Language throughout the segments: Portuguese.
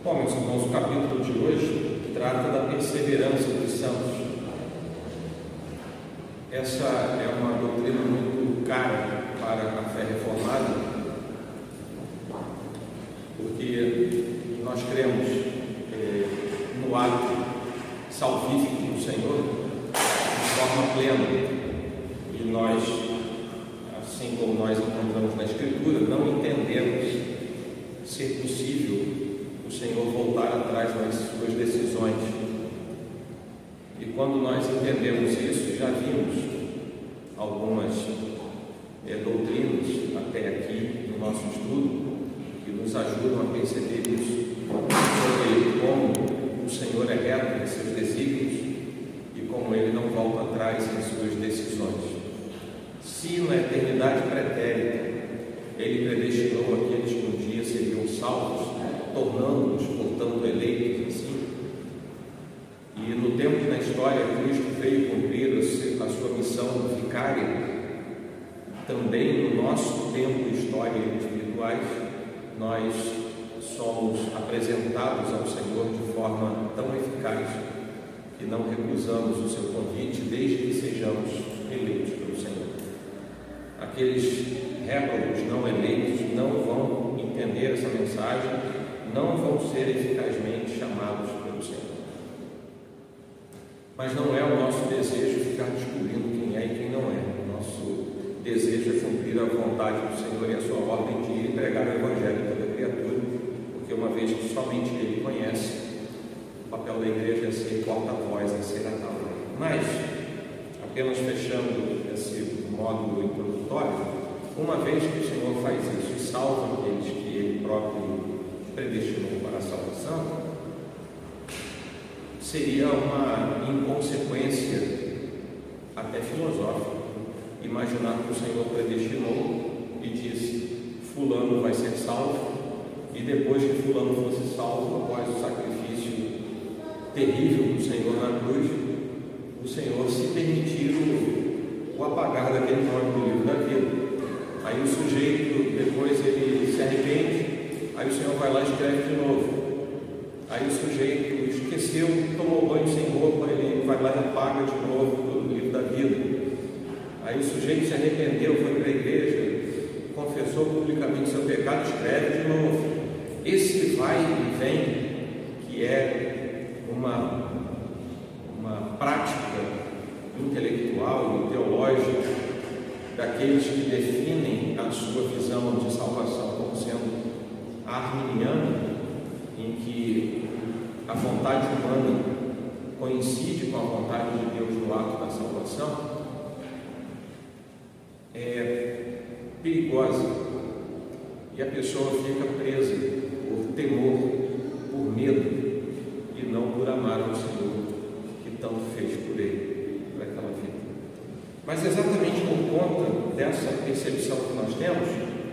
Bom, meus irmãos, o capítulo de hoje trata da perseverança dos santos. Essa é uma doutrina muito cara para a fé reformada, porque nós cremos no ato salvífico do Senhor de forma plena, e nós, assim como nós encontramos na Escritura, não entendemos ser possível o Senhor voltar atrás nas suas decisões. E quando nós entendemos isso, já vimos algumas doutrinas até aqui no nosso estudo que nos ajudam a perceber isso, sobre como o Senhor é reto em seus desígnios e como Ele não volta atrás em suas decisões. Se na eternidade pretérita Ele predestinou aqueles que um dia seriam salvos, tornando-nos, portanto, eleitos assim, e no tempo que na história Cristo veio cumprir a sua missão vicária, também no nosso tempo e história individuais, nós somos apresentados ao Senhor de forma tão eficaz que não recusamos o seu convite desde que sejamos eleitos pelo Senhor. Aqueles réprobos não eleitos não vão entender essa mensagem, não vão ser eficazmente chamados pelo Senhor. Mas não é o nosso desejo ficar descobrindo quem é e quem não é. O nosso desejo é cumprir a vontade do Senhor e a sua ordem de ir e pregar o Evangelho a toda criatura, porque uma vez que somente Ele conhece, o papel da igreja é ser porta-voz, é ser a tal. Mas, apenas fechando esse módulo introdutório, uma vez que o Senhor faz isso e salva aqueles que Ele próprio predestinou para a salvação, seria uma inconsequência até filosófica imaginar que o Senhor predestinou e disse: fulano vai ser salvo, e depois que fulano fosse salvo, após o sacrifício terrível do Senhor na cruz, o Senhor se permitir o apagar daquele nome do livro da vida. Aí o sujeito, depois ele se arrepende, aí o Senhor vai lá e escreve de novo. Aí o sujeito esqueceu, tomou banho sem roupa, ele vai lá e apaga de novo do livro da vida. Aí o sujeito se arrependeu, foi para a igreja, confessou publicamente seu pecado, escreve de novo. Esse vai e vem, que é uma prática intelectual e teológica daqueles que definem a sua visão de salvação como sendo arminiana, em que a vontade humana coincide com a vontade de Deus no ato da salvação, é perigosa, e a pessoa fica presa por temor, por medo, e não por amar ao Senhor que tanto fez por ele, por aquela vida. Mas exatamente por conta dessa percepção que nós temos,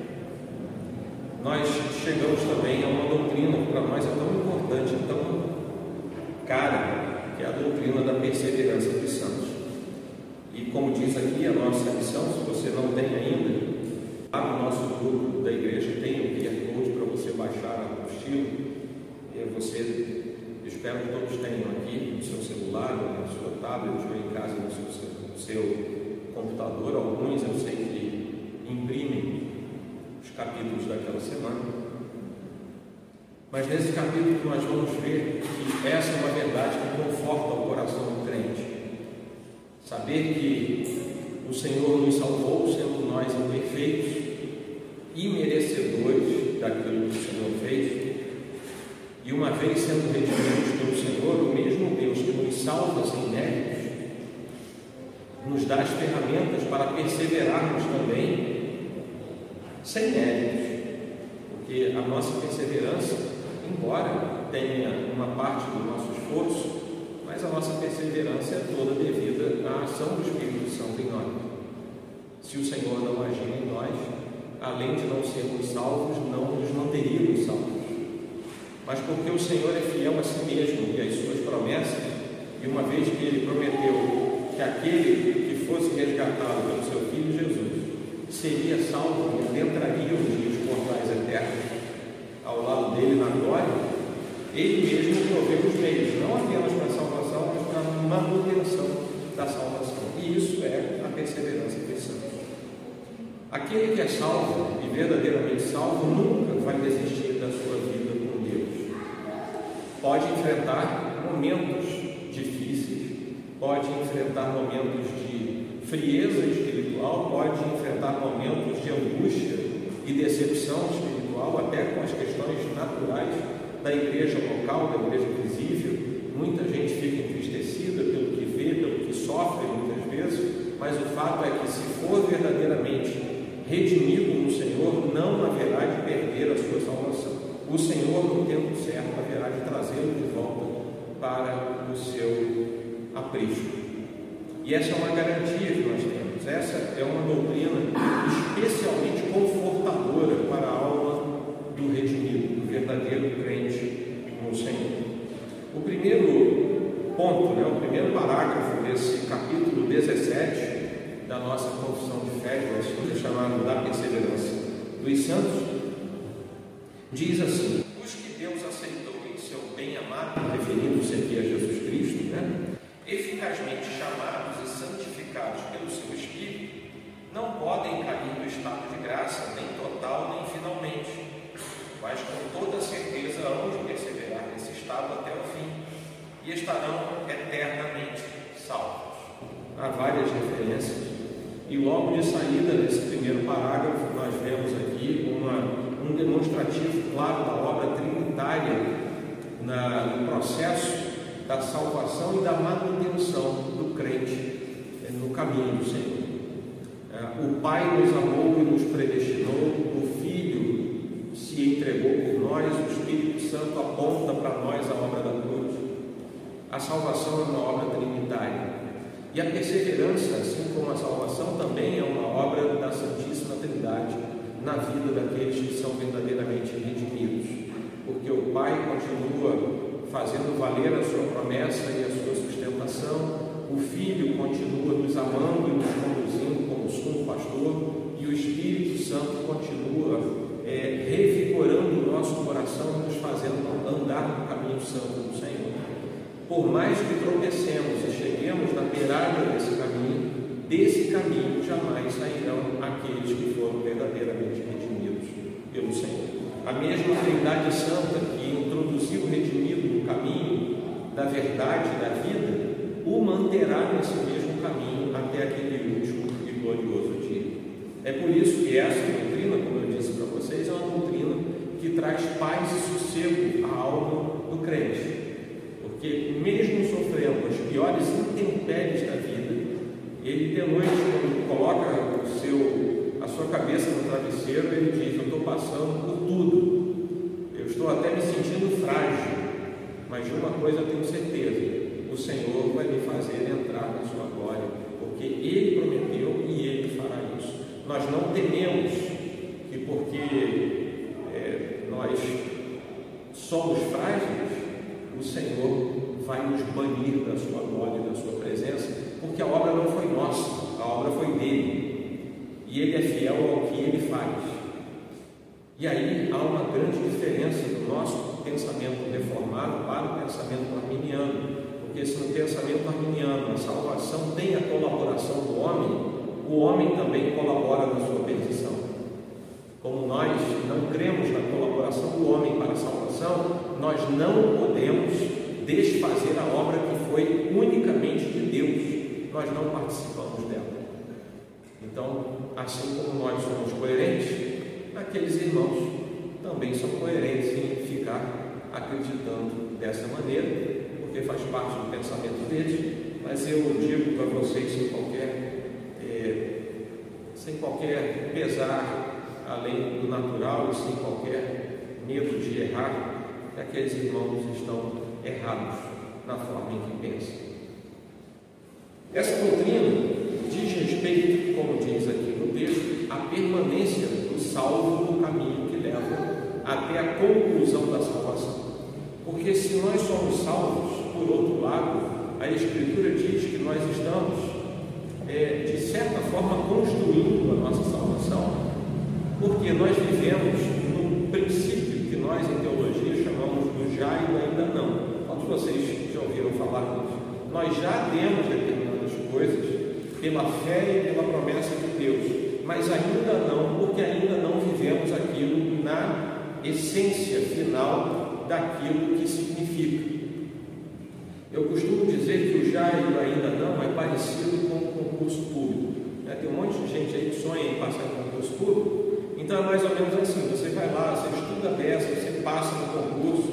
nós chegamos também a uma doutrina que para nós é tão importante, tão cara, que é a doutrina da perseverança dos santos. E como diz aqui a nossa missão, se você não tem ainda, lá no nosso grupo da igreja tem o QR Code para você baixar a apostila, e você, espero que todos tenham aqui no seu celular, na sua tablet, ou em casa no seu computador. Alguns eu sei que imprimem os capítulos daquela semana, mas nesse capítulo nós vamos ver que essa é uma verdade que conforta o coração do crente. Saber que o Senhor nos salvou, sendo nós imperfeitos, imerecedores daquilo que o Senhor fez, e uma vez sendo redimidos pelo Senhor, o mesmo Deus que nos salva sem méritos, nos dá as ferramentas para perseverarmos também sem méritos, porque a nossa perseverança, embora tenha uma parte do nosso esforço, mas a nossa perseverança é toda devida à ação do Espírito Santo em nós. Se o Senhor não agir em nós, além de não sermos salvos, não nos manteríamos salvos. Mas porque o Senhor é fiel a si mesmo e às suas promessas, e uma vez que Ele prometeu que aquele que fosse resgatado pelo seu Filho Jesus seria salvo e adentraria os dias mortais eternos ao lado dele na glória, Ele mesmo provê os meios, não apenas para a salvação, mas para a manutenção da salvação. E isso é a perseverança cristã. Aquele que é salvo e verdadeiramente salvo nunca vai desistir da sua vida com Deus. Pode enfrentar momentos difíceis, pode enfrentar momentos de frieza espiritual, pode enfrentar momentos de angústia e decepção espiritual, até com as questões naturais da igreja local, da igreja visível. Muita gente fica entristecida pelo que vê, pelo que sofre muitas vezes, mas o fato é que, se for verdadeiramente redimido no Senhor, não haverá de perder a sua salvação. O Senhor, no tempo certo, haverá de trazê-lo de volta para o seu aprisco. E essa é uma garantia que nós temos. Essa é uma doutrina especialmente confortadora para a alma do redimido, do verdadeiro crente no Senhor. O primeiro ponto, o primeiro parágrafo desse capítulo 17 da nossa confissão de fé, que é chamado da perseverança dos santos, diz assim: os que Deus aceitou em seu bem-amado, referindo-se aqui a Jesus Cristo, eficazmente chamados e santificados pelo seu Espírito, não podem cair no estado de graça, nem total, nem finalmente, mas com toda certeza hão de perseverar nesse estado até o fim, e estarão eternamente salvos. Há várias referências, e logo de saída desse primeiro parágrafo nós vemos aqui um demonstrativo claro da obra trinitária no processo da salvação e da manutenção do crente no caminho do Senhor. O Pai nos amou e nos predestinou, o Filho se entregou por nós, o Espírito Santo aponta para nós a obra da cruz. A salvação é uma obra trinitária. E a perseverança, assim como a salvação, também é uma obra da Santíssima Trindade na vida daqueles que são verdadeiramente redimidos. Porque o Pai continua fazendo valer a sua promessa e a sua sustentação, o Filho continua nos amando e nos conduzindo como sumo pastor, e o Espírito Santo continua revigorando o nosso coração e nos fazendo andar no caminho santo do Senhor. Por mais que tropecemos e cheguemos na beirada desse caminho jamais sairão aqueles que foram verdadeiramente redimidos pelo Senhor. A mesma Trindade Santa que introduziu o redimido no caminho da verdade e da vida, o manterá nesse mesmo caminho até aquele último e glorioso dia. É por isso que essa doutrina, como eu disse para vocês, é uma doutrina que traz paz e sossego à alma do crente. Porque mesmo sofrendo as piores intempéries da vida, ele de noite, quando coloca a sua cabeça no travesseiro, ele diz: eu estou passando por tudo, eu estou até me sentindo frágil, mas de uma coisa eu tenho certeza: o Senhor vai me fazer entrar na sua glória, porque Ele prometeu e Ele fará isso. Nós não tememos que porque nós somos frágeis, o Senhor vai nos banir da sua glória e da sua presença, porque a obra não foi nossa, a obra foi dele, e Ele é fiel ao que Ele faz. E aí há uma grande diferença do nosso pensamento reformado para o pensamento arminiano, porque se no pensamento arminiano a salvação tem a colaboração do homem, o homem também colabora na sua perdição. Como nós não cremos na colaboração do homem para a salvação, nós não podemos desfazer a obra que foi unicamente de Deus, nós não participamos dela. Então, assim como nós somos coerentes, aqueles irmãos também são coerentes em ficar acreditando dessa maneira, porque faz parte do pensamento deles. Mas eu digo para vocês sem qualquer pesar além do natural e sem qualquer medo de errar, que aqueles irmãos estão errados na forma em que pensam. Essa doutrina diz respeito, como diz aqui no texto, à permanência do salvo no caminho que leva até a conclusão da salvação. Porque se nós somos salvos, por outro lado, a Escritura diz que nós estamos, de certa forma, construindo a nossa salvação, porque nós vivemos num princípio que que nós em teologia chamamos do já e do ainda não. Quantos de vocês já ouviram falar disso? Nós já temos determinadas coisas pela fé e pela promessa de Deus, mas ainda não, porque ainda não vivemos aquilo na essência final daquilo que significa. Eu costumo dizer que o já e o ainda não é parecido com o concurso público. Tem um monte de gente aí que sonha em passar em concurso público. Então é mais ou menos assim: você vai lá, você estuda a peça, você passa no concurso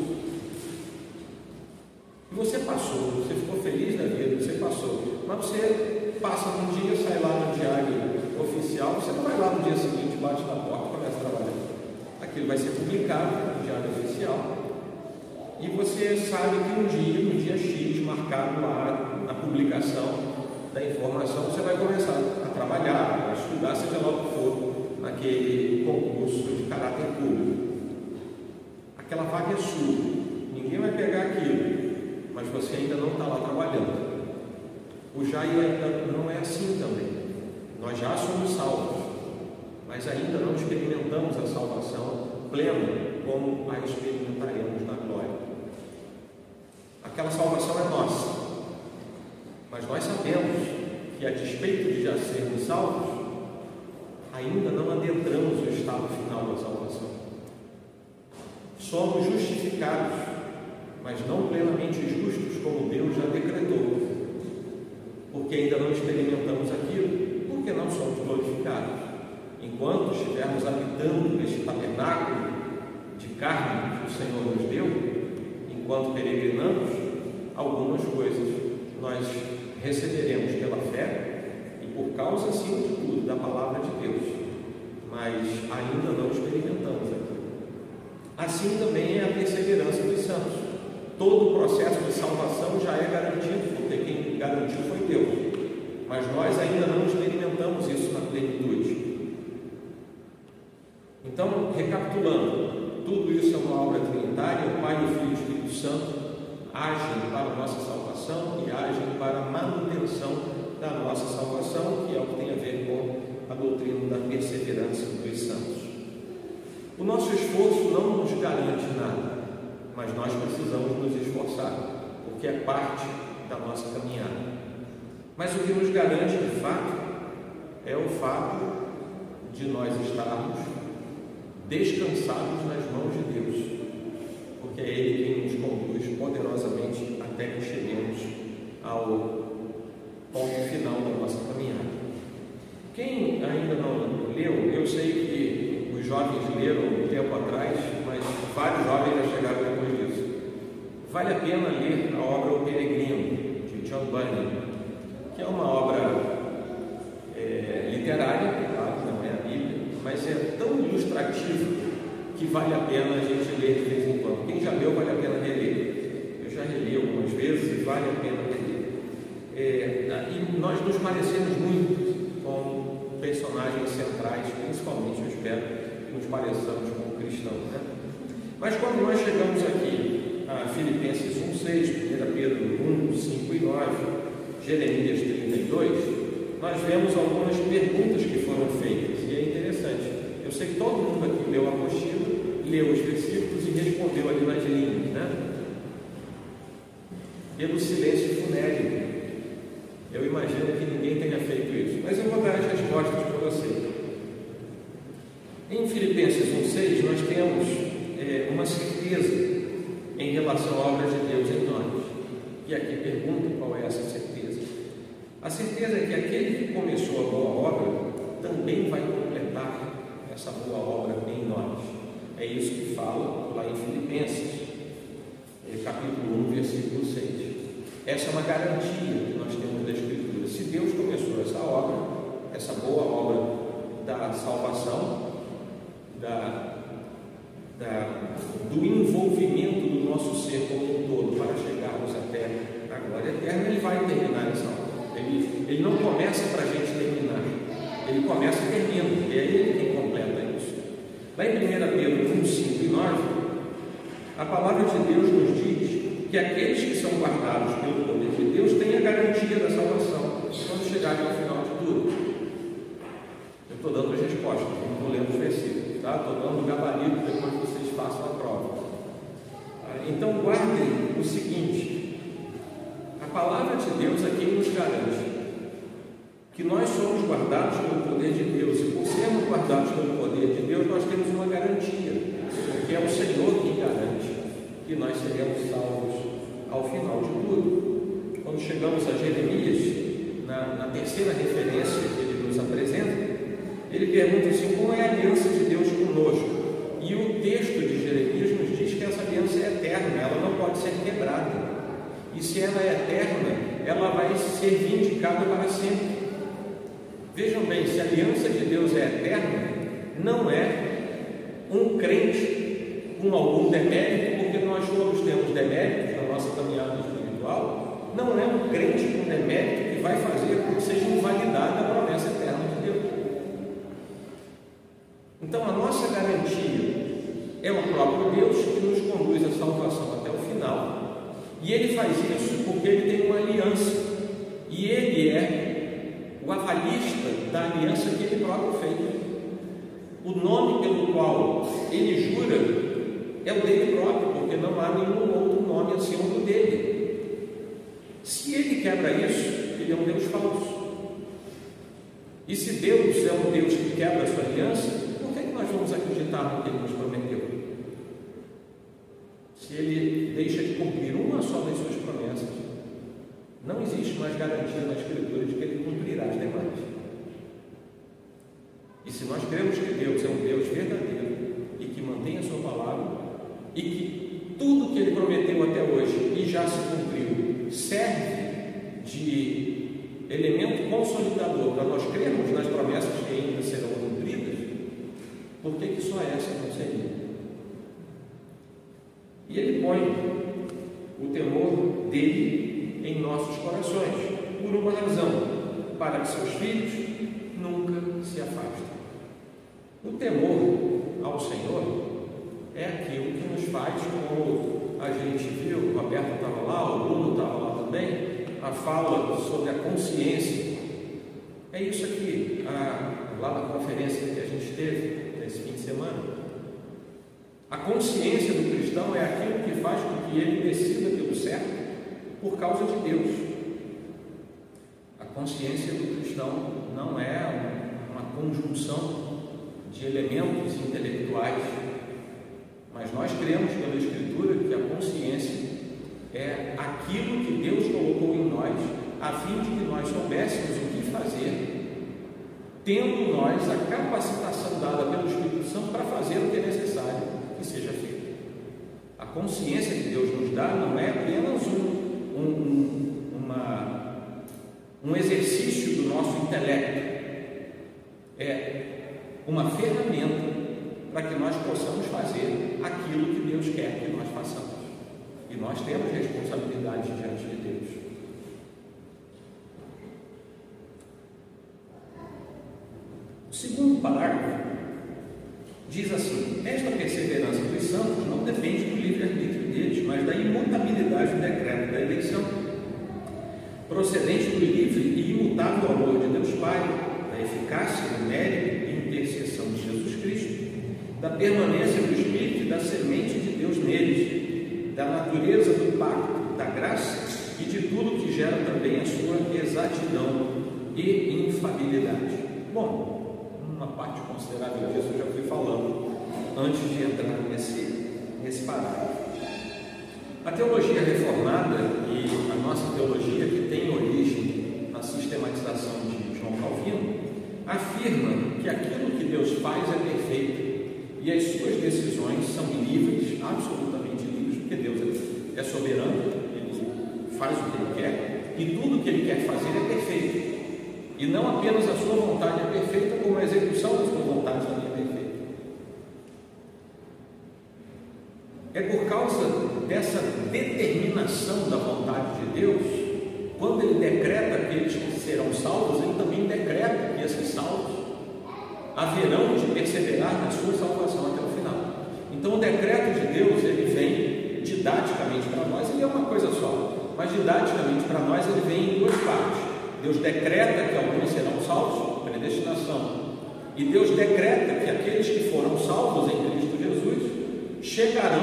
e você passou, você ficou feliz da vida, você passou, mas você passa um dia, sai lá no diário oficial, você não vai lá no dia seguinte, bate na porta e começa a trabalhar. Aquilo vai ser publicado no diário oficial e você sabe que no dia X, marcado lá na publicação da informação, você vai começar a trabalhar, a estudar, seja lá o que for, naquele concurso de caráter público. Aquela vaga é sua, ninguém vai pegar aquilo, mas você ainda não está lá trabalhando. O já e ainda não é assim também. Nós já somos salvos, mas ainda não experimentamos a salvação plena como a experimentaremos na glória. Aquela salvação é nossa, mas nós sabemos que, a despeito de já sermos salvos, ainda não adentramos o estado final da salvação. Somos justificados, mas não plenamente justos como Deus já decretou, porque ainda não experimentamos aquilo, porque não somos glorificados. Enquanto estivermos habitando neste tabernáculo de carne que o Senhor nos deu, enquanto peregrinamos, algumas coisas nós receberemos pela fé e por causa, acima de tudo, da palavra de Deus, mas ainda não experimentamos aquilo. Assim também é a perseverança dos santos. Todo o processo de salvação já é garantido, porque quem garantiu foi Deus, mas nós ainda não experimentamos isso na plenitude. Então, recapitulando, tudo isso é uma obra trinitária. O Pai, o Filho e o Espírito Santo agem para a nossa salvação e agem para a manutenção da nossa salvação, que é o que tem a ver com a doutrina da perseverança dos santos. O nosso esforço não nos garante nada, mas nós precisamos nos esforçar, porque é parte da nossa caminhada. Mas o que nos garante de fato é o fato de nós estarmos descansados nas mãos de Deus, porque é Ele quem nos conduz poderosamente até que cheguemos ao ponto final da nossa caminhada. Quem ainda não leu, eu sei que os jovens leram um tempo atrás, mas vários jovens já chegaram depois disso. Vale a pena ler a obra O Peregrino, de John Bunyan, que é uma obra literária, claro, não é a Bíblia, mas é tão ilustrativa que vale a pena a gente ler de vez em quando. Quem já leu, vale a pena reler. Eu já reli algumas vezes e vale a pena reler. E nós nos parecemos muito com personagens centrais, principalmente, eu espero, que nos pareçamos com cristãos, né? Mas quando nós chegamos aqui a Filipenses 1:6, 1 Pedro 1, 5 e 9, Jeremias 32, nós vemos algumas perguntas que foram feitas, e é interessante. Eu sei que todo mundo aqui leu a apostila, leu os versículos e respondeu ali nas linhas, né? Pelo silêncio funéreo. Eu imagino que ninguém tenha feito isso, mas eu vou dar as respostas para você. Em Filipenses 1:6, nós temos uma certeza em relação à obra de Deus em nós. E aqui pergunta qual é essa certeza. A certeza é que aquele que começou a boa obra também vai completar essa boa obra em nós. É isso que fala lá em Filipenses, capítulo 1, versículo 6. Essa é uma garantia que nós temos da Escritura. Se Deus começou essa obra, essa boa obra da salvação, do envolvimento do nosso ser como um todo para chegarmos até a glória eterna, Ele vai terminar essa obra. Ele não começa para a gente terminar, Ele começa e termina, e é Ele quem completa isso. Lá em 1 Pedro 1, 5 e 9, a palavra de Deus nos diz que aqueles que são guardados pelo poder de Deus têm a garantia da salvação quando chegarem ao final de tudo. Eu estou dando as respostas, não estou lendo os versículos, tá? Estou dando o gabarito, depois vocês façam a prova. Então guardem o seguinte: a palavra de Deus é quem nos garante que nós somos guardados pelo poder de Deus, e por sermos guardados pelo poder de Deus, nós temos uma garantia, que é o Senhor que garante que nós seremos salvos ao final de tudo. Quando chegamos a Jeremias, na terceira referência que ele nos apresenta, ele pergunta assim: como é a aliança de Deus conosco? E o texto de Jeremias nos diz que essa aliança é eterna, ela não pode ser quebrada, e se ela é eterna, ela vai ser vindicada para sempre. Vejam bem, se a aliança de Deus é eterna, não é um crente com algum demérito, porque nós todos temos deméritos na nossa caminhada espiritual. Não é um crente com demérito que vai fazer com que seja invalidada a promessa eterna de Deus. Então a nossa garantia é o próprio Deus que nos conduz à salvação até o final, e Ele faz isso porque Ele tem uma aliança, e Ele é o avalista da aliança que Ele próprio fez. O nome pelo qual Ele jura é o dele próprio, porque não há nenhum outro nome acima do dele. Se Ele quebra isso, Ele é um Deus falso. E se Deus é um Deus que quebra a sua aliança, por que nós vamos acreditar no que Ele nos prometeu? Se Ele deixa de cumprir uma só das suas promessas, não existe mais garantia na Escritura de que Ele cumprirá as demais. E se nós cremos que Deus é um Deus verdadeiro e que mantém a sua palavra, e que tudo que Ele prometeu até hoje e já se cumpriu serve de elemento consolidador para nós crermos nas promessas que ainda serão cumpridas, por que só essa não seria? E Ele põe o temor dele em nossos corações, por uma razão: para que seus filhos nunca se afastem. O temor ao Senhor é aquilo que nos faz, como a gente viu, o Roberto estava lá, o Bruno estava lá também, a fala sobre a consciência. É isso aqui, lá na conferência que a gente teve nesse fim de semana. A consciência do cristão é aquilo que faz com que ele decida pelo certo por causa de Deus. A consciência do cristão não é uma conjunção de elementos intelectuais, mas nós cremos pela Escritura que a consciência é aquilo que Deus colocou em nós, a fim de que nós soubéssemos o que fazer, tendo nós a capacitação dada pelo Espírito Santo para fazer o que é necessário que seja feito. A consciência que Deus nos dá não é apenas um exercício do nosso intelecto, é uma ferramenta para que nós possamos fazer aquilo que Deus quer que nós façamos. E nós temos responsabilidade diante de Deus. O segundo parágrafo diz assim: esta perseverança dos santos não depende do livre-arbítrio deles, mas da imutabilidade do decreto da eleição, procedente do livre e imutável amor de Deus Pai, da eficácia do mérito e intercessão de Jesus Cristo, da permanência do Espírito e da semente de Deus neles, da natureza do pacto, da graça e de tudo que gera também a sua exatidão e infalibilidade. Bom, uma parte considerável disso eu já fui falando antes de entrar nesse parágrafo. A teologia reformada e a nossa teologia, que tem origem na sistematização de João Calvino, afirma que aquilo que Deus faz é perfeito e as suas decisões são livres, absolutamente livres, porque Deus é soberano, Ele faz o que Ele quer e tudo o que Ele quer fazer é perfeito. E não apenas a sua vontade é perfeita, como a execução da sua vontade também é perfeita. É por causa dessa determinação da vontade de Deus, quando Ele decreta aqueles que serão salvos, Ele também decreta que esses salvos haverão de perseverar na sua salvação até o final. Então o decreto de Deus, ele vem didaticamente para nós, ele é uma coisa só, mas didaticamente para nós ele vem em duas partes. Deus decreta que alguns serão salvos, predestinação, e Deus decreta que aqueles que foram salvos em Cristo Jesus chegarão a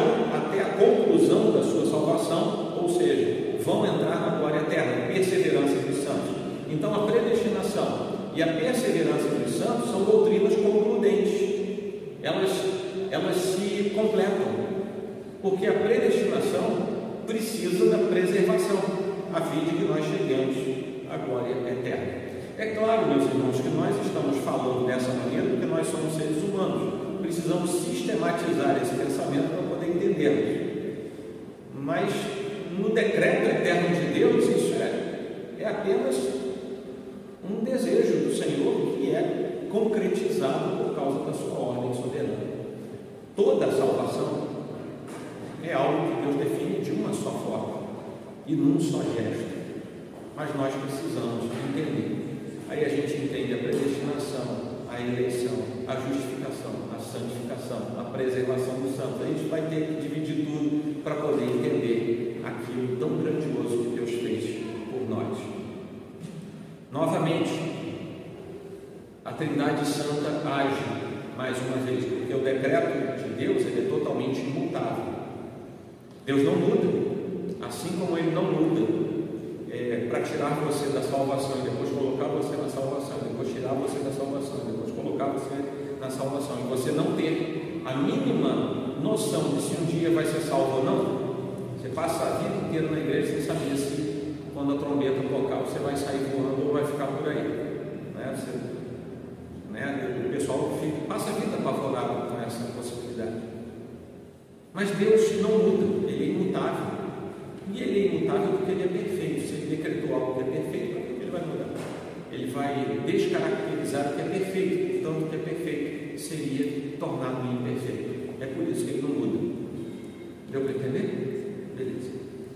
até a conclusão da sua salvação, ou seja, vão entrar na glória eterna, perseverança dos santos. Então, a predestinação e a perseverança dos santos são doutrinas concludentes. Elas se completam, porque a predestinação precisa da preservação, a fim de que nós cheguemos à glória eterna. É claro, meus irmãos, que nós estamos falando dessa maneira porque nós somos seres humanos. Precisamos sistematizar esse pensamento para poder entendermos. Mas no decreto eterno de Deus, isso é apenas um desejo do Senhor que é concretizado por causa da sua ordem soberana. Toda a salvação é algo que Deus define de uma só forma e num só gesto. Mas nós precisamos entender. Aí a gente entende a predestinação, a eleição, a justificação, a santificação, a preservação dos santos. A gente vai ter que dividir tudo para poder entender aquilo tão grandioso que Deus fez por nós. Novamente, a Trindade Santa age mais uma vez, porque o decreto de Deus ele é totalmente imutável. Deus não muda, assim como Ele não muda para tirar você da salvação e depois colocar você na salvação, depois tirar você da salvação, depois colocar você na salvação, e você não ter a mínima noção de se um dia vai ser salvo ou não. Você passa a vida inteira na igreja sem saber se quando a trombeta tocar você vai sair voando ou vai ficar por aí, o pessoal passa a vida apavorado com essa possibilidade. Mas Deus não muda, Ele é imutável. E Ele é imutável porque Ele é perfeito. Se Ele decretou algo que é perfeito, por que Ele vai mudar? Ele vai descaracterizar o que é perfeito, portanto, o que é perfeito seria tornado imperfeito. É por isso que Ele não muda. Deu para entender? Beleza.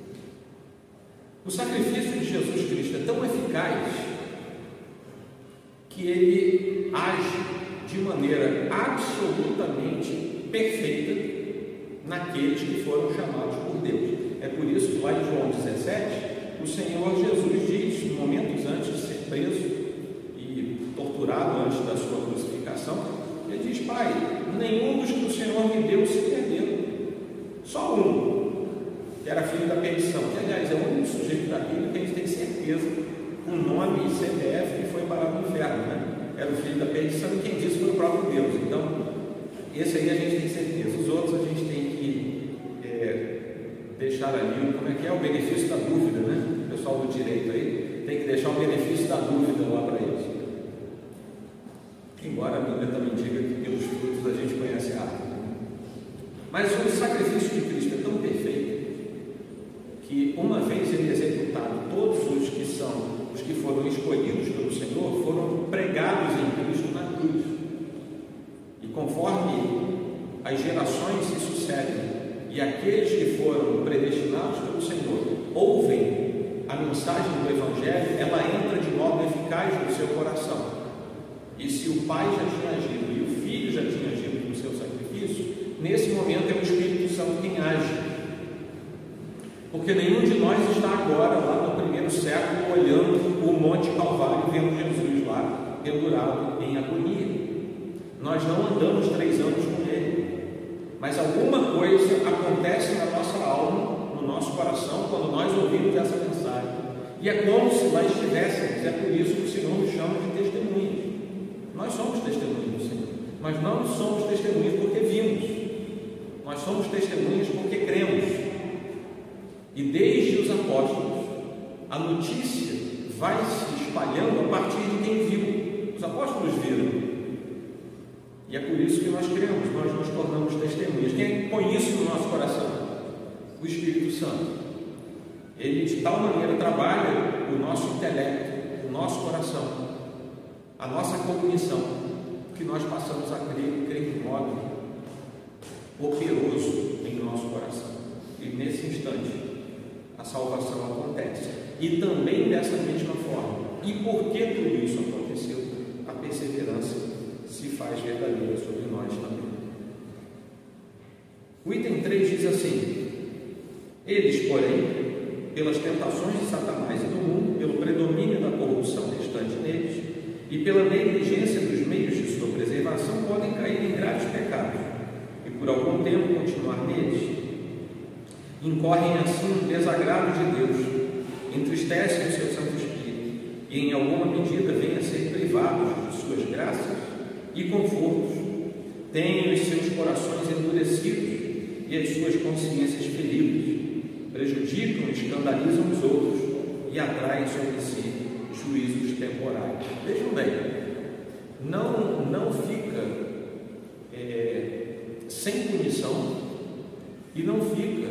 O sacrifício de Jesus Cristo é tão eficaz que Ele age de maneira absolutamente perfeita naqueles que foram chamados por Deus. É por isso que lá em João 17, o Senhor Jesus diz, momentos antes de ser preso e torturado antes da sua crucificação, Ele diz: Pai, nenhum dos que o Senhor me deu se perderam, só um, que era filho da perdição, que aliás é o único sujeito da Bíblia que a gente tem certeza, com nome e CPF, que foi parar no inferno, Era o filho da perdição, e quem disse foi o próprio Deus. Então, esse aí a gente tem certeza. Os outros a gente tem que deixar ali, como é que é? O benefício da dúvida, O pessoal do direito aí tem que deixar o benefício da dúvida lá para eles. Embora a Bíblia também diga que pelos frutos a gente conhece a árvore. Mas o sacrifício de Cristo é tão perfeito que, uma vez ele executado, todos os que foram escolhidos pelo Senhor foram pregados em Cristo na cruz. E conforme as gerações se sucedem e aqueles que foram predestinados pelo Senhor ouvem a mensagem do Evangelho, ela entra de modo eficaz no seu coração. E se o Pai já tinha agido e o Filho já tinha agido no seu sacrifício, nesse momento é o Espírito Santo quem age. Porque nenhum de nós está agora lá no primeiro século olhando o Monte Calvário, vendo Jesus lá pendurado em agonia. Nós não andamos 3 anos com Ele, mas alguma coisa acontece na nossa alma, no nosso coração, quando nós ouvimos essa mensagem, e é como se lá estivéssemos. É por isso que o Senhor nos chama de testemunhas. Nós somos testemunhas do Senhor, mas não somos testemunhas porque vimos, nós somos testemunhas porque cremos. E desde os apóstolos, a notícia vai se espalhando a partir de quem viu. Os apóstolos viram. E é por isso que nós cremos, nós nos tornamos testemunhas. Quem põe isso no nosso coração? O Espírito Santo. Ele de tal maneira trabalha o nosso intelecto, o nosso coração, a nossa cognição, que nós passamos a crer de modo operoso em nosso coração. E nesse instante, a salvação acontece. E também dessa mesma forma. E por que tudo isso aconteceu? A perseverança se faz verdadeira sobre nós também. O item 3 diz assim: eles, porém, pelas tentações de Satanás e do mundo, pelo predomínio da corrupção restante neles e pela negligência dos meios de sua preservação, podem cair em graves pecados e por algum tempo continuar neles. incorrem assim no desagrado de Deus, entristecem o seu Santo Espírito e em alguma medida vêm a ser privados de suas graças e confortos, têm os seus corações endurecidos e as suas consciências feridas, prejudicam e escandalizam os outros e atraem sobre si juízos temporais. Vejam bem, não fica sem punição e não fica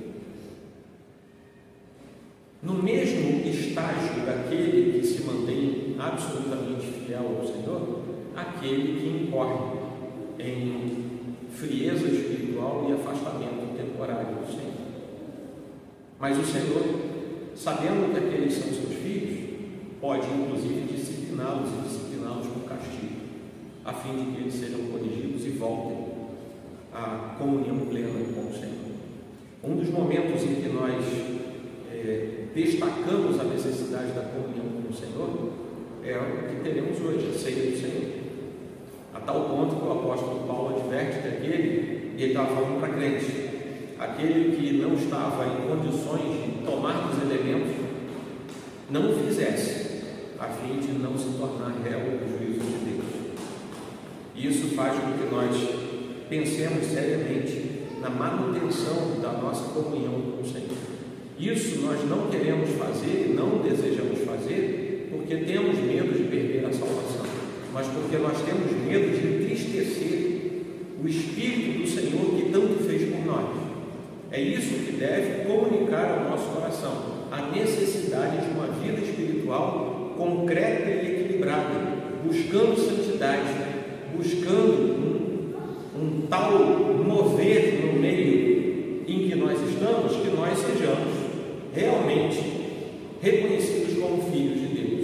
no mesmo estágio daquele que se mantém absolutamente fiel ao Senhor, aquele que incorre em frieza espiritual e afastamento temporário do Senhor. Mas o Senhor, sabendo que aqueles são seus filhos, pode inclusive discipliná-los com castigo, a fim de que eles sejam corrigidos e voltem à comunhão plena com o Senhor. Um dos momentos em que nós destacamos a necessidade da comunhão com o Senhor é o que teremos hoje, a ceia do Senhor. A tal ponto que o apóstolo Paulo adverte daquele, e ele estava falando para crentes, aquele que não estava em condições de tomar dos elementos, não o fizesse, a fim de não se tornar réu do juízo de Deus. Isso faz com que nós pensemos seriamente na manutenção da nossa comunhão com o Senhor. Isso nós não queremos fazer, não desejamos fazer, porque temos medo de perder a salvação, mas porque nós temos medo de entristecer o Espírito do Senhor que tanto fez por nós. É isso que deve comunicar ao nosso coração, a necessidade de uma vida espiritual concreta e equilibrada, buscando santidade, buscando um tal mover no meio em que nós estamos, que nós sejamos realmente reconhecidos como filhos de Deus.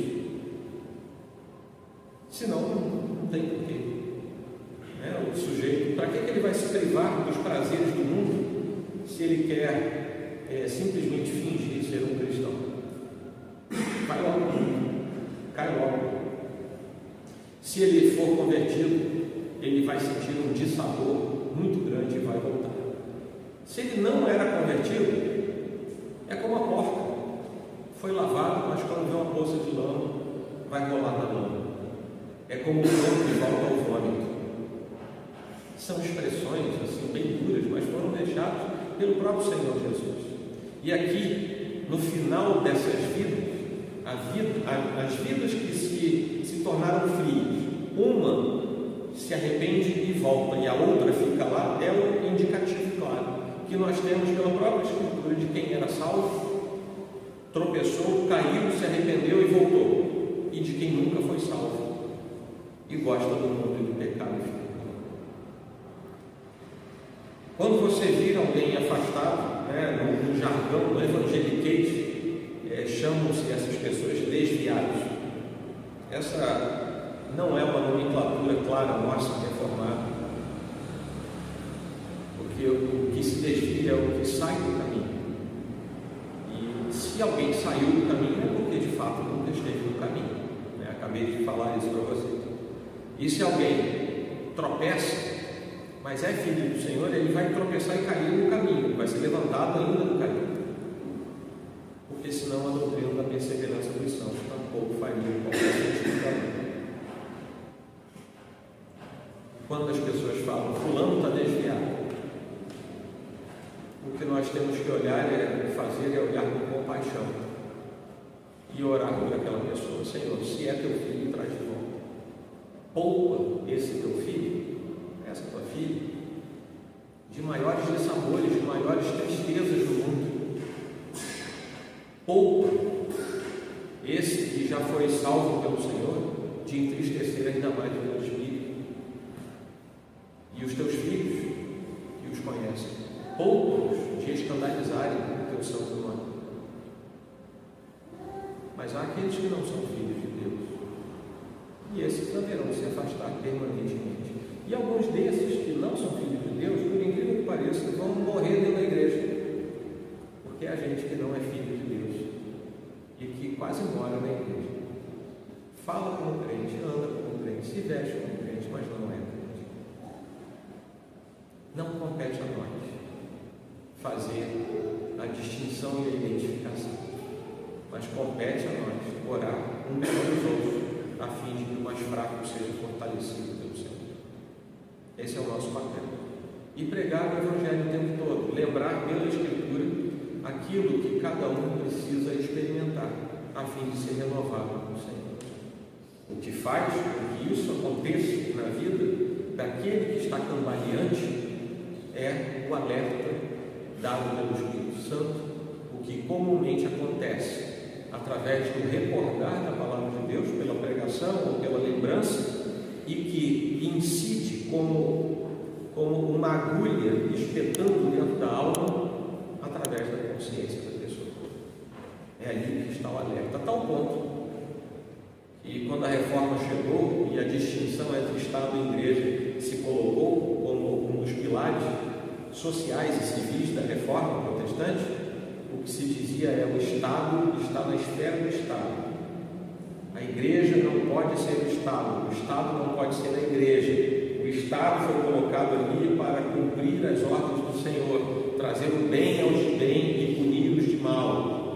Senão não tem porquê. O sujeito, para que ele vai se privar dos prazeres do mundo se ele quer simplesmente fingir ser um cristão? Cai logo. Se ele for convertido, ele vai sentir um dissabor muito grande e vai voltar. Se ele não era convertido, é como a porca, foi lavado, mas quando vê uma poça de lama, vai rolar na lama. É como o corpo que volta ao vômito. São expressões assim bem duras, mas foram deixadas pelo próprio Senhor Jesus. E aqui, no final dessas vidas, as vidas que se tornaram frias, uma se arrepende e volta, e a outra fica lá, é um indicativo claro que nós temos pela própria Escritura de quem era salvo, tropeçou, caiu, se arrependeu e voltou, e de quem nunca foi salvo e gosta do mundo e do pecado. Quando você vira alguém afastado, no jargão, no evangeliquez, chamam-se essas pessoas de desviados. Essa não é uma nomenclatura clara nossa, reformada, porque o que se desvia é o que sai do caminho. E se alguém saiu do caminho, é porque de fato nunca esteve no caminho. Acabei de falar isso para você. E se alguém tropeça, mas é filho do Senhor, ele vai tropeçar e cair no caminho, vai ser levantado ainda no caminho. Porque senão a doutrina da perseverança dos santos tampouco faria qualquer sentido para mim. Quando as pessoas falam, fulano está desviado, o que nós temos que olhar é olhar com compaixão e orar por aquela pessoa. Senhor, se é teu filho, traz de volta. Poupa esse teu filho, essa tua filha, de maiores dissabores, de maiores tristezas do mundo. Poupa esse que já foi salvo pelo Senhor de entristecer ainda mais o teu espírito. E os teus filhos que os conhecem, poupa-os de escandalizarem o teu santo nome. Mas há aqueles que não são filhos de Deus, e esses deverão se afastar permanentemente. E alguns desses que não são filhos de Deus, por incrível que pareça, vão morrer dentro da igreja, porque é gente que não é filho de Deus e que quase mora na igreja. Fala como crente, anda como crente, se veste como crente, mas não é crente. Não compete a nós fazer a distinção e a identificação, mas compete a nós orar uns pelos outros, a fim de que o mais fraco seja fortalecido pelo Senhor. Esse é o nosso papel. E pregar o Evangelho o tempo todo, lembrar pela Escritura aquilo que cada um precisa experimentar, a fim de ser renovado no Senhor. O que faz com que isso aconteça na vida daquele que está cambaleante é o alerta dado pelo Espírito Santo, o que comumente acontece através do recordar da palavra de Deus, pela pregação ou pela lembrança, e que incide como uma agulha espetando dentro da alma através da consciência da pessoa. É ali que está o alerta, a tal ponto que quando a reforma chegou e a distinção entre Estado e Igreja se colocou como um dos pilares sociais e civis da reforma protestante, o que se dizia é: o Estado está na esfera do Estado, a Igreja não pode ser o Estado não pode ser a Igreja, o Estado foi colocado ali para cumprir as ordens do Senhor, trazer o bem aos de bem e punir os de mal.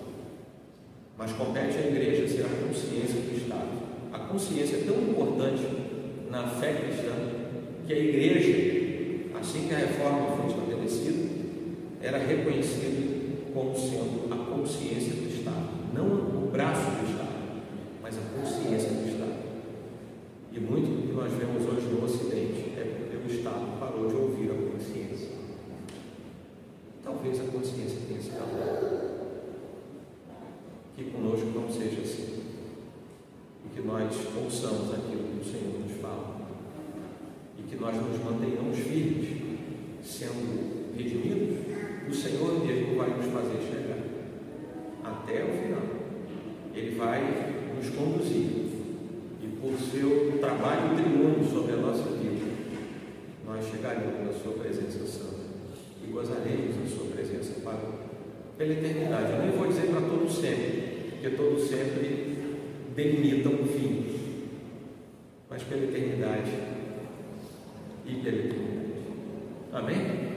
Mas compete à Igreja ser a consciência do Estado. A consciência é tão importante na fé cristã que a Igreja, assim que a reforma foi estabelecida, era reconhecida como sendo a consciência do Estado, não o braço do Estado, mas a consciência do Estado. E muito do que nós vemos hoje no Ocidente é porque o Estado parou de ouvir a consciência. Talvez a consciência tenha se calado. Que conosco não seja assim, e que nós ouçamos aquilo que o Senhor nos fala, e que nós nos mantenhamos firmes, sendo redimidos. O Senhor mesmo vai nos fazer chegar até o final. Ele vai nos conduzir, e por seu trabalho triunfo sobre a nossa vida, nós chegaremos na sua presença santa e gozaremos da sua presença pela eternidade. Eu nem vou dizer para todo sempre, porque todo sempre delimita um fim, mas pela eternidade e pela eternidade. Amém?